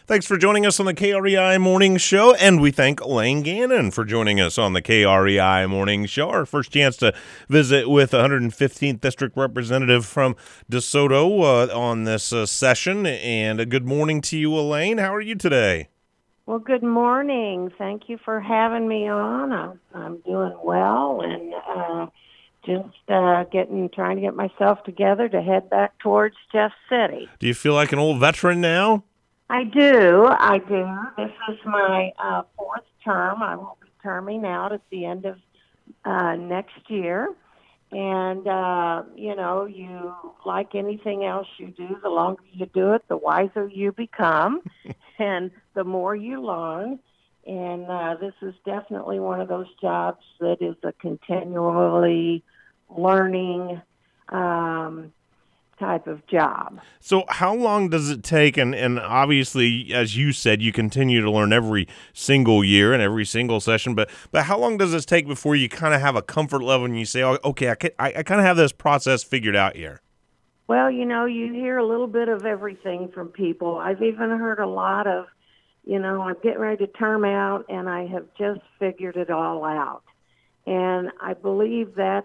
Thanks for joining us on the KREI Morning Show, and we thank Elaine Gannon for joining us on the KREI Morning Show. Our first chance to visit with 115th District Representative from DeSoto on this session, and a good morning to you, Elaine. How are you today? Well, good morning. Thank you for having me on. I'm doing well and just trying to get myself together to head back towards Jeff City. Do you feel like an old veteran now? I do. This is my fourth term. I will be terming out at the end of next year. And, you like anything else you do, the longer you do it, the wiser you become and the more you learn. And this is definitely one of those jobs that is a continually learning type of job. So how long does it take, and obviously, as you said, you continue to learn every single year and every single session, but how long does this take before you kind of have a comfort level and you say, oh, okay, I kind of have this process figured out here? Well, you hear a little bit of everything from people. I've even heard a lot of, I'm getting ready to term out and I have just figured it all out. And I believe that's,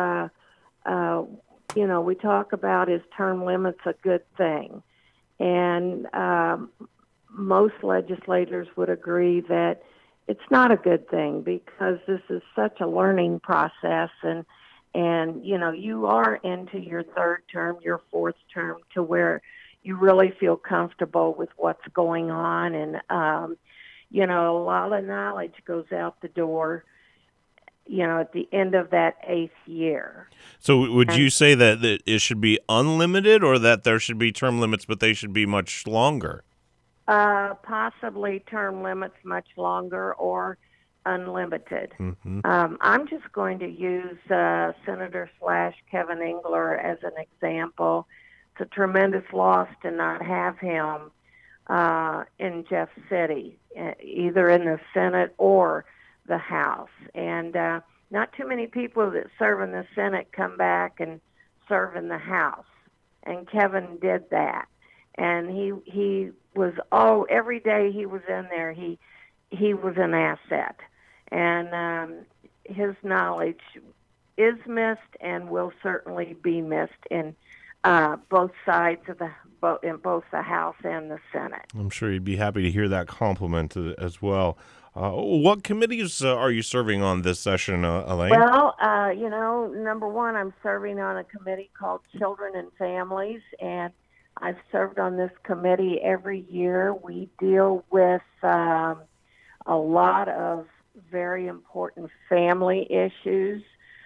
we talk about is term limits a good thing. And most legislators would agree that it's not a good thing because this is such a learning process. And you are into your third term, your fourth term, to where you really feel comfortable with what's going on. And, a lot of knowledge goes out the door at the end of that eighth year. So would you say that it should be unlimited or that there should be term limits, but they should be much longer? Possibly term limits much longer or unlimited. Mm-hmm. I'm just going to use Senator / Kevin Engler as an example. It's a tremendous loss to not have him in Jeff City, either in the Senate or the House. And not too many people that serve in the Senate come back and serve in the House. And Kevin did that. And he was, every day he was in there, he was an asset. And his knowledge is missed and will certainly be missed in both sides of in both the House and the Senate. I'm sure you'd be happy to hear that compliment as well. What committees are you serving on this session, Elaine? Well, number one, I'm serving on a committee called Children and Families, and I've served on this committee every year. We deal with a lot of very important family issues,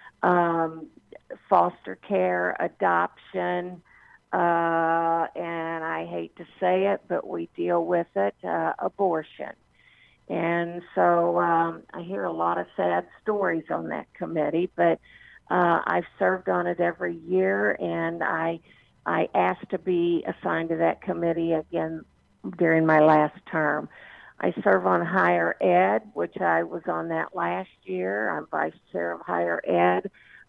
foster care, adoption, and I hate to say it, but we deal with it, abortion. And so I hear a lot of sad stories on that committee, but I've served on it every year, and I asked to be assigned to that committee again during my last term. I serve on higher ed, which I was on that last year. I'm vice chair of higher ed.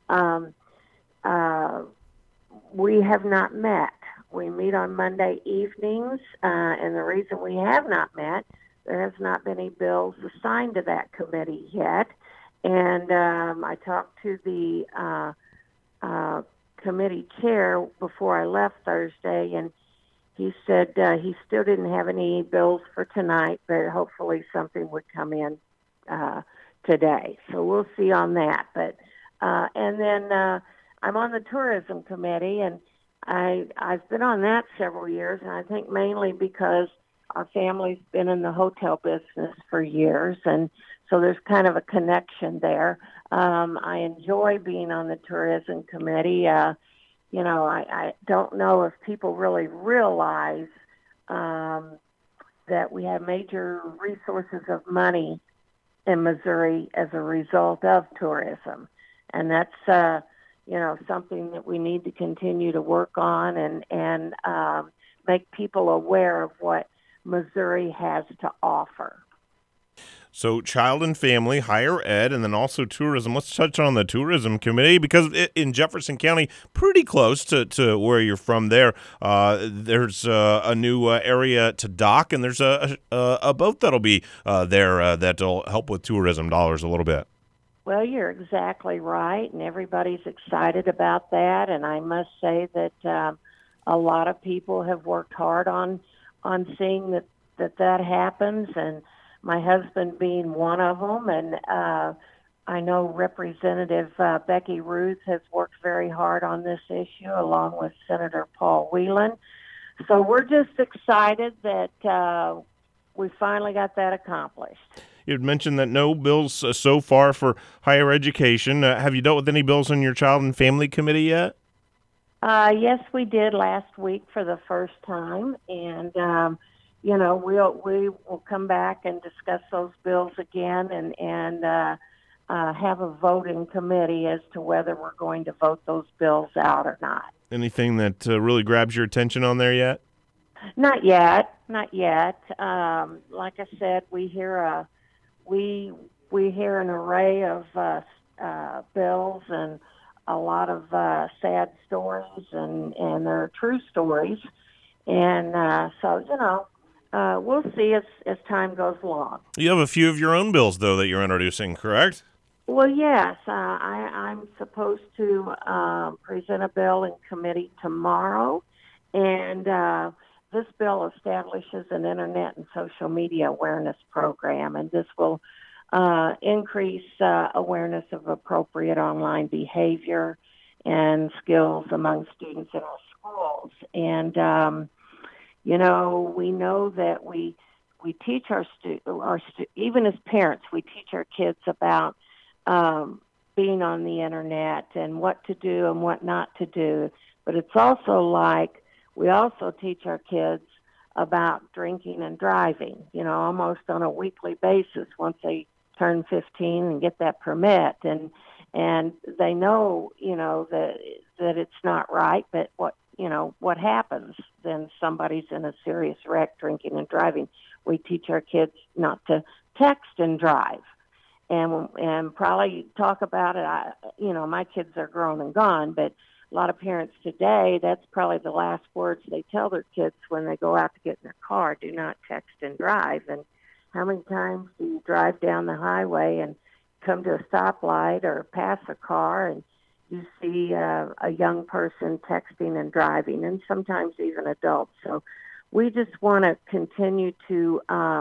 We have not met. We meet on Monday evenings, and the reason we have not met, there has not been any bills assigned to that committee yet. And I talked to the committee chair before I left Thursday, and he said he still didn't have any bills for tonight, but hopefully something would come in today. So we'll see on that. But and then I'm on the tourism committee, and I've been on that several years, and I think mainly because our family's been in the hotel business for years, and so there's kind of a connection there. I enjoy being on the tourism committee. I don't know if people really realize that we have major resources of money in Missouri as a result of tourism. And that's, something that we need to continue to work on and make people aware of what Missouri has to offer. So child and family, higher ed, and then also tourism. Let's touch on the tourism committee because in Jefferson County, pretty close to where you're from there, there's a new area to dock, and there's a boat that'll be there that'll help with tourism dollars a little bit. Well, you're exactly right, and everybody's excited about that. And I must say that a lot of people have worked hard on seeing that happens, and my husband being one of them. And I know Representative Becky Ruth has worked very hard on this issue, along with Senator Paul Whelan. So we're just excited that we finally got that accomplished. You had mentioned that no bills so far for higher education. Have you dealt with any bills on your child and family committee yet? Yes, we did last week for the first time, and we will come back and discuss those bills again, and have a voting committee as to whether we're going to vote those bills out or not. Anything that really grabs your attention on there yet? Not yet, not yet. Like I said, we hear an array of bills and a lot of sad stories, and they're true stories. And so, we'll see as time goes along. You have a few of your own bills, though, that you're introducing, correct? Well, yes, I'm supposed to present a bill in committee tomorrow, and this bill establishes an internet and social media awareness program, and this will increase awareness of appropriate online behavior and skills among students in our schools. And we know that we teach even as parents, we teach our kids about being on the internet and what to do and what not to do. But it's also like we also teach our kids about drinking and driving, almost on a weekly basis once they turn 15 and get that permit. And they know, that it's not right, but what happens then somebody's in a serious wreck drinking and driving. We teach our kids not to text and drive. And probably talk about it. My kids are grown and gone, but a lot of parents today, that's probably the last words they tell their kids when they go out to get in their car. Do not text and drive. And how many times do you drive down the highway and come to a stoplight or pass a car and you see a young person texting and driving, and sometimes even adults? So we just want to continue to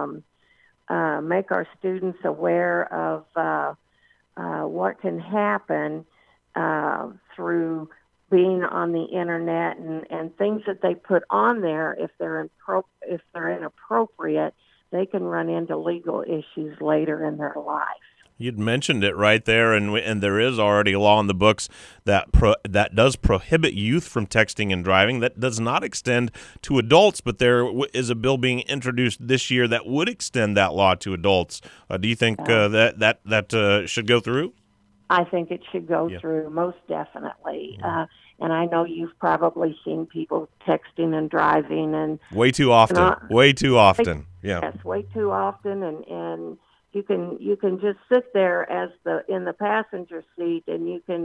make our students aware of what can happen through being on the internet and things that they put on there. If they're inappropriate, they can run into legal issues later in their life. You'd mentioned it right there, and there is already a law in the books that does prohibit youth from texting and driving. That does not extend to adults, but there is a bill being introduced this year that would extend that law to adults. Do you think that should go through? I think it should go through, most definitely. And I know you've probably seen people texting and driving, and way too often. Way too often. Yes, way too often, and you can just sit there in the passenger seat, and you can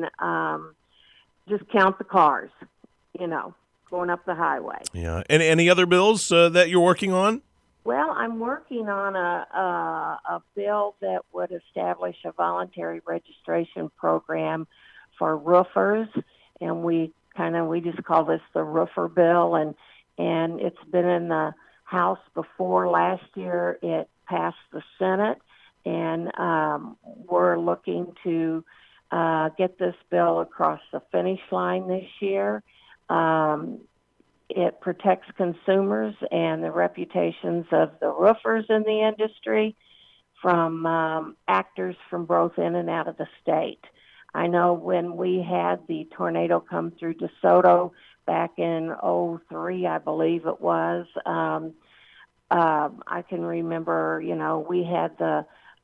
just count the cars, going up the highway. Yeah. And any other bills that you're working on? Well, I'm working on a bill that would establish a voluntary registration program for roofers, and we just call this the roofer bill, and it's been in the House before. Last year it passed the Senate, and we're looking to get this bill across the finish line this year. It protects consumers and the reputations of the roofers in the industry from actors from both in and out of the state. I know when we had the tornado come through DeSoto back in '03, I believe it was, I can remember, we had the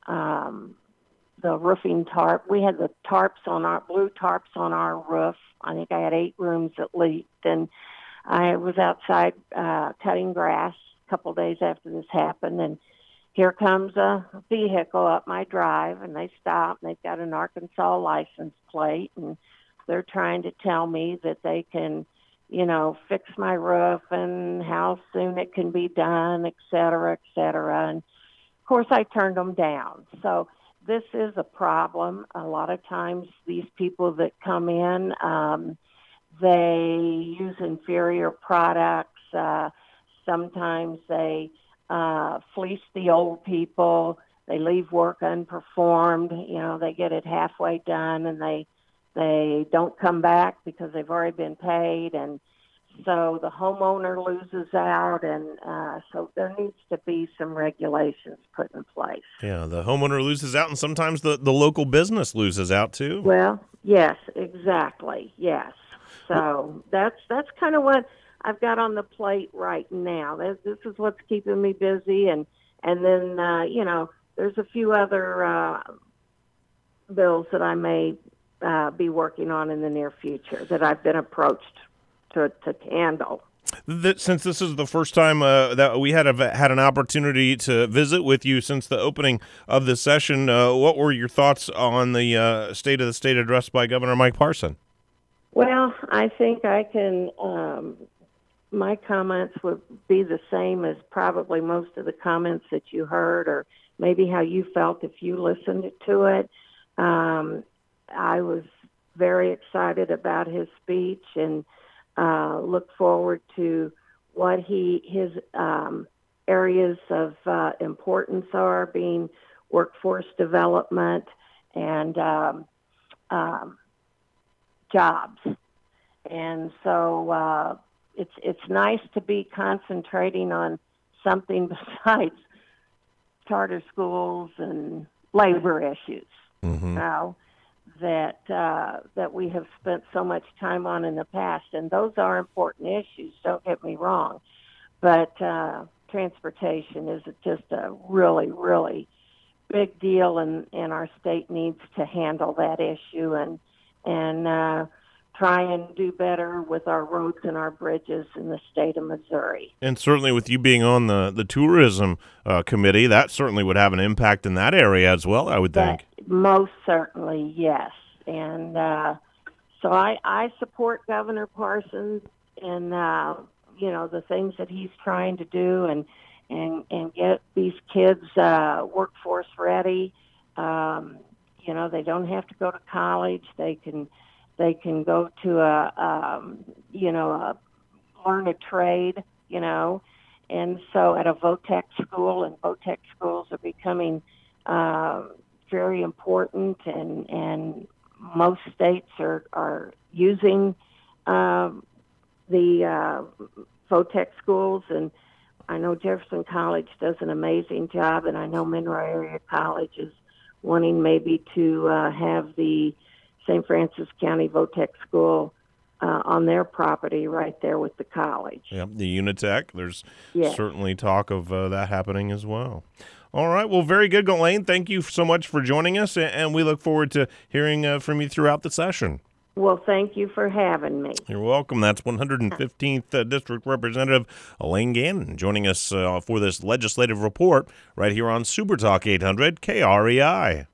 roofing tarp. We had the blue tarps on our roof. I think I had 8 rooms that leaked, and I was outside cutting grass a couple days after this happened, and here comes a vehicle up my drive, and they stop, and they've got an Arkansas license plate, and they're trying to tell me that they can, fix my roof and how soon it can be done, et cetera, et cetera. And of course, I turned them down. So this is a problem. A lot of times these people that come in, they use inferior products. Sometimes they fleece the old people. They leave work unperformed. They get it halfway done, and they don't come back because they've already been paid. And so the homeowner loses out, and so there needs to be some regulations put in place. Yeah, the homeowner loses out, and sometimes the local business loses out too. Well, yes, exactly. Yes. So that's kind of what I've got on the plate right now. This is what's keeping me busy, and then there's a few other bills that I may be working on in the near future that I've been approached to handle. Since this is the first time that we had an opportunity to visit with you since the opening of the session, what were your thoughts on the State of the State address by Governor Mike Parson? Well, I think I can. My comments would be the same as probably most of the comments that you heard, or maybe how you felt if you listened to it. I was very excited about his speech, and look forward to what his areas of importance are, being workforce development and jobs. And so it's nice to be concentrating on something besides charter schools and labor issues. Mm-hmm. That we have spent so much time on in the past, and those are important issues, don't get me wrong, but transportation is just a really, really big deal, and our state needs to handle that issue and try and do better with our roads and our bridges in the state of Missouri. And certainly with you being on the tourism committee, that certainly would have an impact in that area as well, I would think. Most certainly, yes. And so I support Governor Parsons and, the things that he's trying to do and get these kids workforce ready. They don't have to go to college. They can go to learn a trade, and so at a VOTEC school, and VOTEC schools are becoming very important, and most states are using the VOTEC schools, and I know Jefferson College does an amazing job, and I know Monroe Area College is wanting maybe to have the St. Francis County VOTEC school on their property right there with the college. Yeah, the Unitech. There's certainly talk of that happening as well. All right. Well, very good, Elaine. Thank you so much for joining us, and we look forward to hearing from you throughout the session. Well, thank you for having me. You're welcome. That's 115th District Representative Elaine Gannon joining us for this legislative report right here on Super Talk 800 KREI.